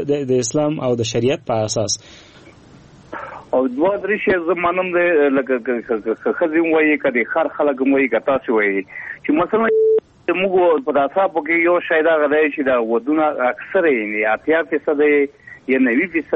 د اسلام او د شریعت په اساس او دوه درې شی زمانم د لکه خزم وایي کدي خر خلک وایي کتا څه وایي چې مثلا موږ په تاسو کې یو شی دا غواړي چې دا ودونه اکثر یې 80% یا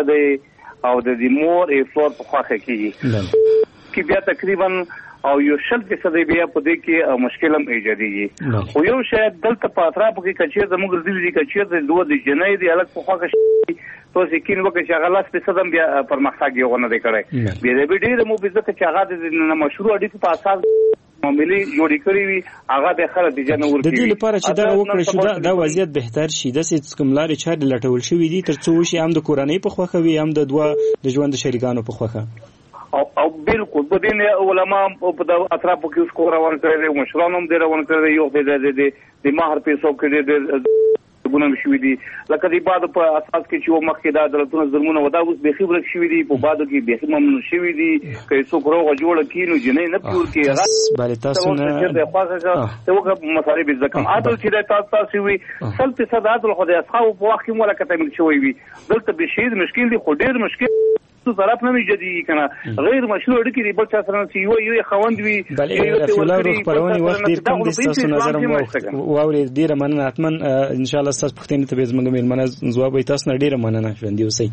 90% او د دې مور افلور په خواخه کېږي کې بیا تقریبا او یو 60% بیا په دې کې مشکل هم ایجادېږي خو یو شی دلته په اطراف کې کچیر د موږ ځلې کچیر د دوه د جنۍ دی الګ په خواخه تو سکین وکړي چې هغه لاس په صدم بیا پرمختګ یو نه دی کړی بیا د ډېر مو بزته چې هغه د مشروع اړیکو په اساس معاملې جوړې کړې وي هغه د خلک د جن ورکړي د دې لپاره چې دا وکړي شو دا وضعیت بهتر شي د سې کوم لارې چارې لټول شوې دي ترڅو شي هم د کورنۍ په خوخه وي هم د دوه د ژوند شریکانو په خوخه او بالکل په دې علماء په اطرافو کې اوس کو روان کړي مشران هم د روان کړي یو د مہر پیسو کې د ګونم شوې دي لکه د بعد په اساس کې چې مخکې دا دلتون ظلمونه ودا اوس به خبره شوې دي په بعد کې به ممنوع شوې دي چې څوک روغ جوړ کینو جنې نه پیور کې هغه بل تاسو نه ته وګ مصاري به ځکه عادل چې تاسو وي سلط صدات خو د اصحاب په وخت کې ملکته مل شوې وي دلته به شي مشکل دي خو ډېر مشکل تو طرف نه میجدي کنه غیر مشروع اړیکې دی بل څه سره چې یو خوند وي یو ولر خبرونه وخت ډیر کم دي تاسو نظر مو واوري ډیره مننه اتمن ان شاء الله تاسو پختنه ته به زموږ مېلمانه ځواب وي تاسو ډیره مننه ژوند اوسئ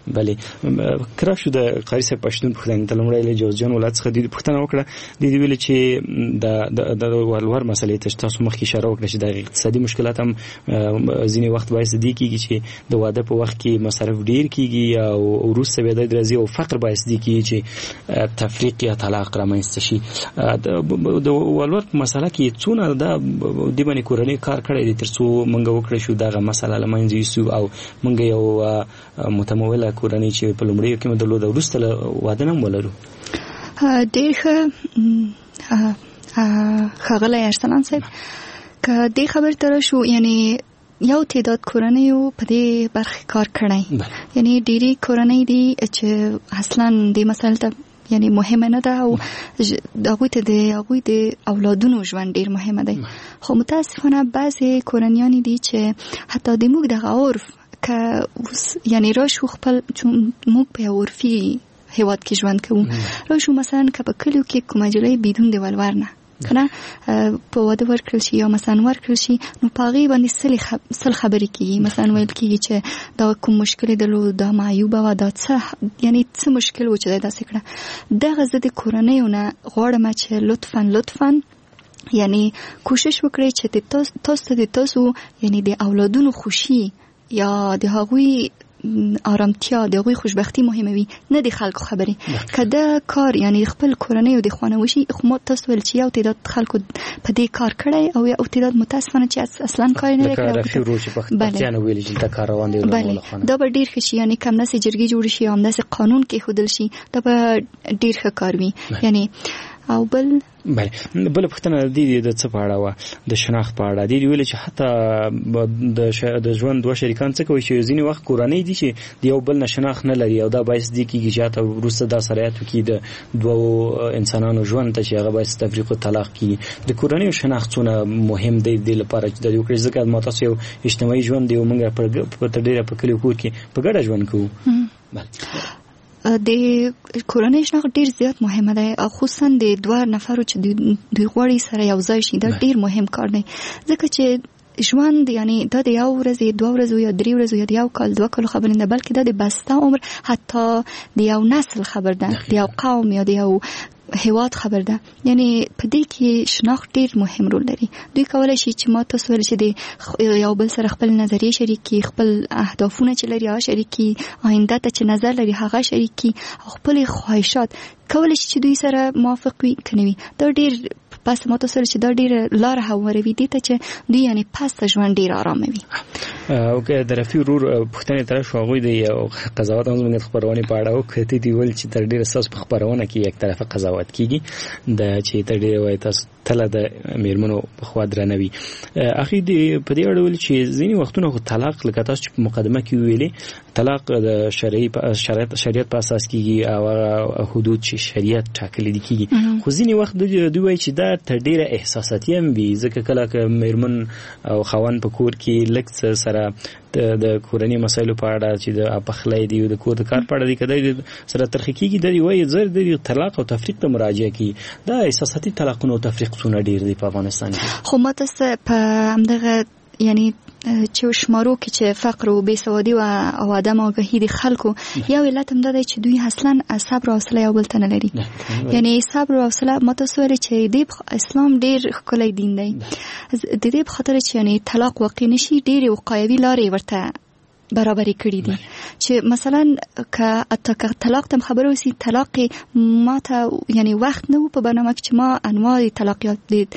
بلې کرا شو د قاری صاحب پښتون پختنه ته لمړی له جوزجان ولادت څخه د پښتنه وکړه د دې ویل چې د ولور مسلې ته تاسو مخکې اشاره وکړه چې د اقتصادي مشکلات هم ځینی وخت باعث دي کیږي چې د واده په وخت کې مصرف ډیر کیږي او وروسته به د او فقر باعث دي چې تفریق یا طلاق رامنځته شي د ولور په مسله کې څونه د باندې کورنۍ کار کړی دي ترڅو موږ وکړو شو دغه مسله لمنځه یوسو او موږ یو متموله کورنۍ چې په لومړي کې مدلو د وروسته واده نه ولرو ډېر خغله ارسلان صاحب که دې خبر تر شو یعنی یو تعداد کورنۍ په دې برخه کار کړی یعنی ډېری کورنۍ دي چې اصلا د مسله ته یعنی مهمه نه ده او هغوی د اولادونو ژوند ډېر مهمه دی خو متاسفانه بعضې کورنیان دي چې حتی د موږ دغه عرف که یعنی راشو خپل چون موږ په عرفي هیواد کې ژوند کوو راشو مثلا که په کلیو کې کومه جلۍ بدون د ولور نه کنه په واده ورکړل شي یا مثلا ورکړل شي نو پاغي باندې سل خبرې کیږي مثلا ویل کیږي چې دا کوم مشکل درلو دا معیوبه و دا څه یعنی څه مشکل و چې دا څه کړه دغه زه د کورنیونه غواړم چې لطفا یعنی کوشش وکړئ چې تاسو یعنی د اولادونو خوشي یا د هغوی آرامتیا د هغوی خوشبختی مهمه وي نه د خلکو خبرې که دا کار یعنی خپل کورنۍ او د خانه وشي خو تاسو ول چې یو تعداد خلکو په دې کار کړی او یو تعداد متاسفانه چې اصلا کار نه کوي دا به ډیر ښه شي یعنی کم نسې جرګې جوړ شي او همداسې قانون کې ښودل شي دا به ډیر ښه کار وي یعنی او بل پښتنه د څه په اړه و د شناخت په اړه دی ویل چې حتی د ژوند دوه شریکان څه کوي چې ځینې وخت کورنۍ دي چې د یو بل نه شناخت نه لري او دا باعث دي کېږي چې حتی وروسته دا سرایت وکړي د دوه انسانانو ژوند ته چې هغه باعث تفریق او طلاق کېږي د کورنۍ شناخت څونه مهم دی د لپاره چې د یو کړي ځکه ما تاسو یو اجتماعي ژوند دی او موږ په ډېره په کلیو کې په ګډه ژوند کوو د کورنۍ شناخت ډیر زیات مهمه ده او خصوصا د دوه نفرو چې دوی غواړي سره یو ځای شي دا ډیر مهم کار دی ځکه چې ژوند یعنی دا د یو ورځې دوه ورځې یا درې ورځې یا د یو کال دوه کال خبر نه بلکې دا د بسته عمر حتی د یو نسل خبر ده د یو قوم یا د یو هیواد خبر ده یعنی په دې کې شناخت ډیر مهم رول لري دوی کولای شي چې ما تاسو ول چې د یو بل سره خپل نظریه شریکي خپل اهدافونه چې لري هغه شریکي آینده ته چې نظر لري هغه شریکي خپل خواهشات کولای شي چې دوی سره موافق وي کني دا ډیر پس ما تاسو چې دا ډیر لار هواروي دي ته چې دوی یعنی پس ژوند ډیر آرام وي او که د رفیع رور پښتنې طرف شو غوي د قضاوت موږ خبرونه پاړه او کته دی ول چې تر ډیر اساس په خبرونه کې یک طرفه قضاوت کیږي د چې تر ډیر وای تاسو تله د میرمنو په خوا درنوي اخی دی په دې اړه ول چې ځینی وختونه طلاق لکه تاسو په مقدمه کې ویلي طلاق د شریعت په اساس کیږي او حدود چې شریعت ټاکلي دي کیږي خو ځینی وخت دوی وای چې دا تر ډیره احساساتي هم وي ځکه کله که میرمن او خاوند په کور کې لکه سره د کورنۍ مسایلو په اړه چې د پخلی دی او د کور د کار په اړه دی کده سره ترخیږي د وایي زر د طلاق او تفریق ته مراجعه کی دا احساساتي طلاقونه او تفریقونه ډیر دي په افغانستان کې. خو ماته په همدغه یعنی چې شمارو کې چې فقر او بیسوادي او عدم آگاهی د خلکو یو علت هم ده چې دوی اصلا صبر او حوصله یو بل ته نه لري. یعنی صبر او حوصله متصوره چې د اسلام ډیر ښکلی دین دی د دې په خاطر چې یعنی طلاق واقع نشي ډیر وقایوي لارې ورته برابرې کړې دي چې مثلا که طلاق تم خبره وسی طلاق ماته یعنی وخت نه په برنامه کې چې ما انواع طلاقیات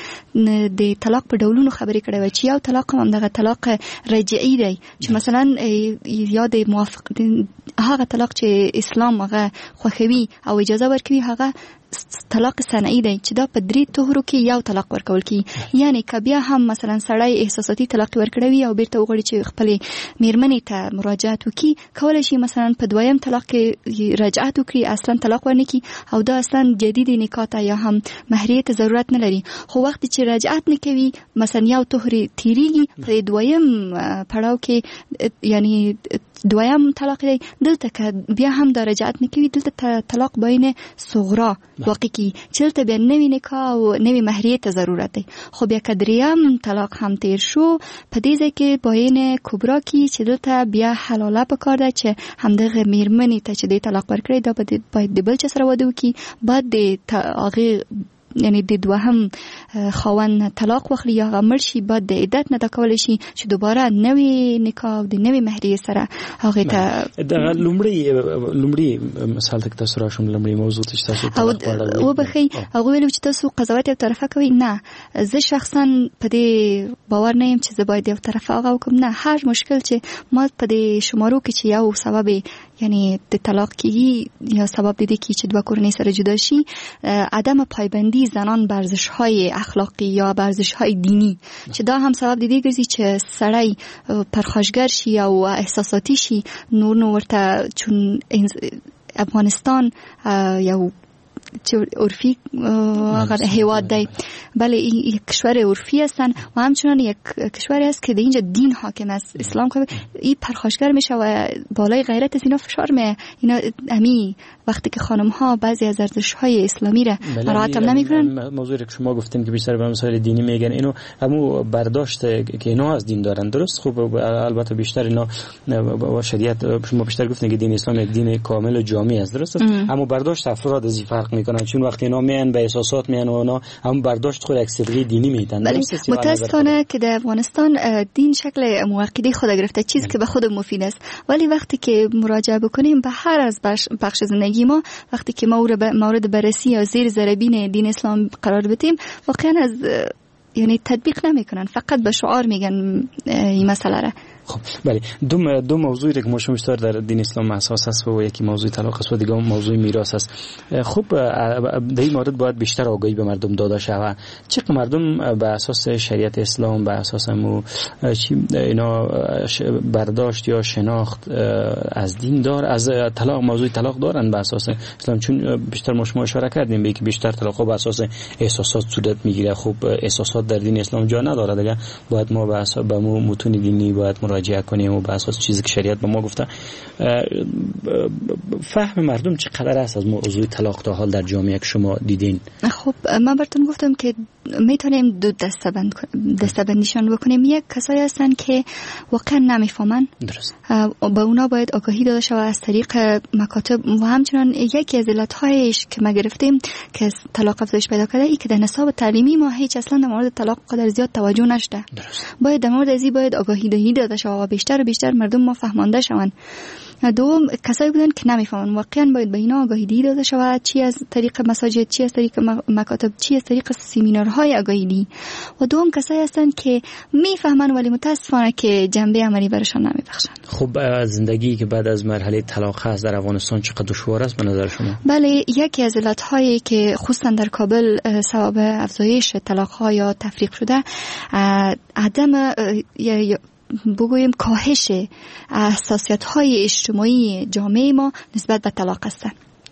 د طلاق په ډولونو خبرې کړې و چې یو طلاق هم دغه طلاق رجعي دی چې مثلا یا د موافق هغه طلاق چې اسلام هغه خوښوي او اجازه ورکوي هغه طلاق صنعي دی چې دا په 3 طهرو کې یو طلاق ورکول کی. یعنی که بیا هم مثلا سړی احساساتي طلاق ورکړوي او بیرته وغواړي چې خپل میرمنې ته مراجعت وکړي کولای شي مثلا په دویم طلاق کې رجعت وکړي اصلا طلاق ورنکړي او دا اصلا جدید نکاح ته یا هم مهریه ته ضرورت نه لري. خو وخت چې رجعت نکوي مثلا یو طهر تیریږي په دویم پړاو کې یعنی دویم طلاق دی دلته که بیا هم د رجعت نکوي دلته طلاق بین صغرا واقع کی چلته بیا نوی نکاح او نوی مهریه ته ضرورت دی. خو بیا که دریم طلاق هم تیر شو په دې ځای کې بین کبرا کی چې دلته بیا حلاله پکار ده چې همدغه میرمنې ته چې د طلاق ورکړي دا باید د بل چا سره واده وکړي بعد د هغه یعنی د دوهم خاوند طلاق واخلي یا غمر شي بعد د عدت نه تکول شي چې دوباره نوې نکاح د نوې مهریه سره هغه ته د لومړی مثال تک تاسو راشم لومړی موضوع چې تاسو او بخي هغه ویلو چې تاسو قضاوت یو طرفه کوي. نه زه شخصا په دې باور نه یم چې زه باید یو طرفه هغه وکم. نه هر مشکل چې ما په دې شمارو کې چې یو سبب یعنی د طلاق کیږي یا سبب دیده کی چې دوه کورنۍ سره جدا شي عدم پایبندی زنان بر ارزش‌های اخلاقی یا بر ارزش‌های دینی چې دا هم سبب دیده ګرځي چې سړی پرخاشګر شي او احساساتي شي. نور ورته چون افغانستان یو عرفی هیواد دی بله یک کشور عرفی هستن و همچنان یک کشوری است که در اینجا دین حاکم است اسلام که این پرخاشگر میشه و بالای غیرت از اینا فشار میه. اینا امی وقتی که خانم ها بعضی از ارزش های اسلامی را مراعات نمیکنن. موضوعی که شما گفتین که بیشتر به مسائل دینی میگن اینو همو برداشت که اینا از دین دارن درست. خب البته بیشتر اینا با شریعت شما بیشتر گفتین که دین اسلام یک دین کامل و جامع است درست. اما برداشت افراد از فرق میکنن چون وقتی اینا میان به احساسات میان و اونا هم برداشت خود اکسپری دینی میتن. متاسفانه که در افغانستان دین شکل موقتی خود گرفته چیزی که به خود مفید است ولی وقتی که مراجعه بکنیم به هر از بخش زندگی ما وقتی که مورد بررسی یا زیر ذره‌بین دین اسلام قرار بدیم واقعا از یعنی تطبیق نمیکنن فقط به شعار میگن این مسئله را. خب بله دو موضوعی که ما بیشتر در دین اسلام اساس است و یکی موضوع طلاق است و دیگه موضوع میراث است. خب در این مورد باید بیشتر آگاهی به مردم داده شود. چه مردم به اساس شریعت اسلام به اساس اینا برداشت یا شناخت از دین دار از طلاق موضوع طلاق دارن به اساس اسلام چون بیشتر ما شما اشاره کردیم به اینکه بیشتر طلاق به اساس احساسات صورت میگیره. خب احساسات در دین اسلام جا نداره دیگه باید ما به اساس به متون دینی باید مراجعه کنیم و به اساس چیزی که شریعت به ما گفته. فهم مردم چقدر است از موضوع طلاق تا حال در جامعه که شما دیدین؟ خب من براتون گفتم که میتونیم دو دسته‌بندیشان بکنیم. یک کسایی هستن که واقعا نمیفهمن درست با اونا باید آگاهی داده شود از طریق مکاتب و همچنان یکی از علتهایش که ما گرفتیم که طلاق افزایش پیدا کرده ای که در نصاب تعلیمی ما هیچ اصلا در مورد طلاق قدر زیاد توجه نشده. باید در مورد ازی باید آگاهی داده شود و بیشتر و بیشتر مردم ما فهمانده شوند. دوم کسایی بودن که نمیفهمن واقعا باید به اینا آگاهی داده شود چی از طریق مساجد چی از طریق مکاتب چی از طریق سمینارهای آگاهی. و دوم کسایی هستن که میفهمن ولی متاسفانه که جنبه عملی برشان نمیبخشن. خب زندگی که بعد از مرحله طلاق هست در افغانستان چقدر دشوار است به نظر شما؟ بله یکی از علتهایی که خصوصا در کابل سبب افزایش طلاق‌ها یا تفریق شده عدم بگوییم کاهش حساسیت‌های اجتماعی جامعه ما نسبت به طلاق است.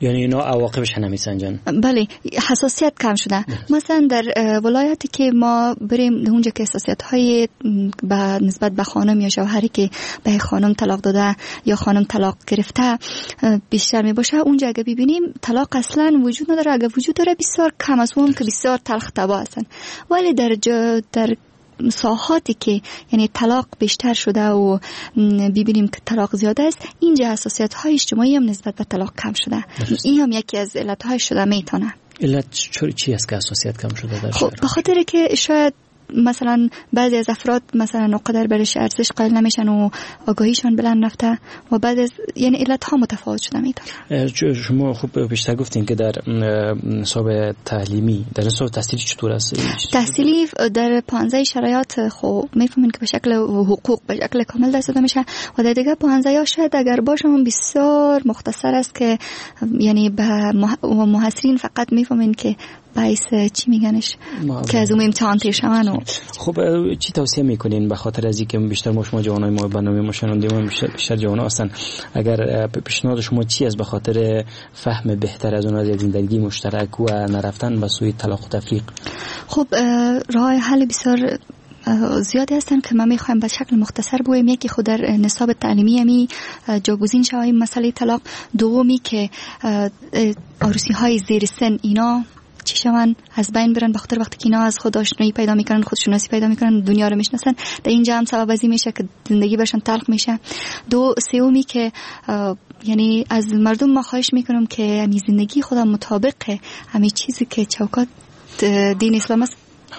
یعنی اینا عواقبش نمیسنجن. بله، حساسیت کم شده. مثلا در ولایتی که ما بریم اونجا که حساسیت‌های نسبت به خانم یا شوهری که به خانم طلاق داده یا خانم طلاق گرفته بیشتر می باشه، اونجا اگه ببینیم طلاق اصلا وجود نداره، اگه وجود داره بسیار کم است، اون که بسیار تلخ تبا هستن. ولی در ساحاتی که یعنی طلاق بیشتر شده و ببینیم که طلاق زیاده است، اینجا حساسیت‌های اجتماعی هم نسبت به طلاق کم شده. این هم یکی از علت‌های شده میتونه. علت چی است که حساسیت کم شده در شهر؟ به خاطر که شاید مثلا بعضی از افراد مثلا اونقدر برش ارزش قائل نمیشن و آگاهیشان بلند رفته و بعد از یعنی علت ها متفاوت شده میتونه. شما خوب بیشتر گفتین که در نصاب تعلیمی، در نصاب تحصیلی چطور است؟ تحصیلی در 15 شرایط خوب میفهمین که به شکل حقوق به شکل کامل دست داده میشه و در دیگه 15 ها شاید اگر باشم بسیار مختصر است که یعنی به محصلین فقط میفهمین که باعث چی میگنش که از اون امتحان تیر شون. خب چی توصیه میکنین به خاطر از اینکه بیشتر شما جوانای ما برنامه ما شنوندگان بیشتر جوانا هستن، اگر پیشنهاد شما چی است به خاطر فهم بهتر از اون از زندگی مشترک و نرفتن به سوی طلاق و تفریق؟ خب راه حل بسیار زیادی هستن که ما میخوایم به شکل مختصر بگویم. یکی خود در نصاب تعلیمی همی جاگزین شوه مسئله طلاق، دومی که عروسی های زیر سن اینا چی شون از بین برن، بخاطر وقتی که اینا از خود آشنایی پیدا میکنن، خودشناسی پیدا میکنن، دنیا رو میشناسن، در اینجا هم سبب ازی میشه که زندگی برشون تلخ میشه. سومی که یعنی از مردم ما خواهش میکنم که همین زندگی خودم مطابق همین چیزی که چوکات دین اسلام است،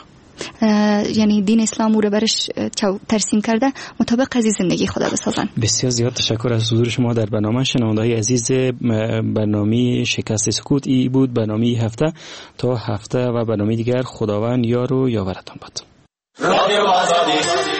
یعنی دین اسلام رو برش ترسیم کرده، مطابق از زندگی خدا بسازن. بسیار زیاد تشکر از حضور شما در برنامه. شنونده‌های عزیز، برنامه شکست سکوت ای بود، برنامه هفته. تا هفته و برنامه دیگر خداوند یار و یاورتان باد.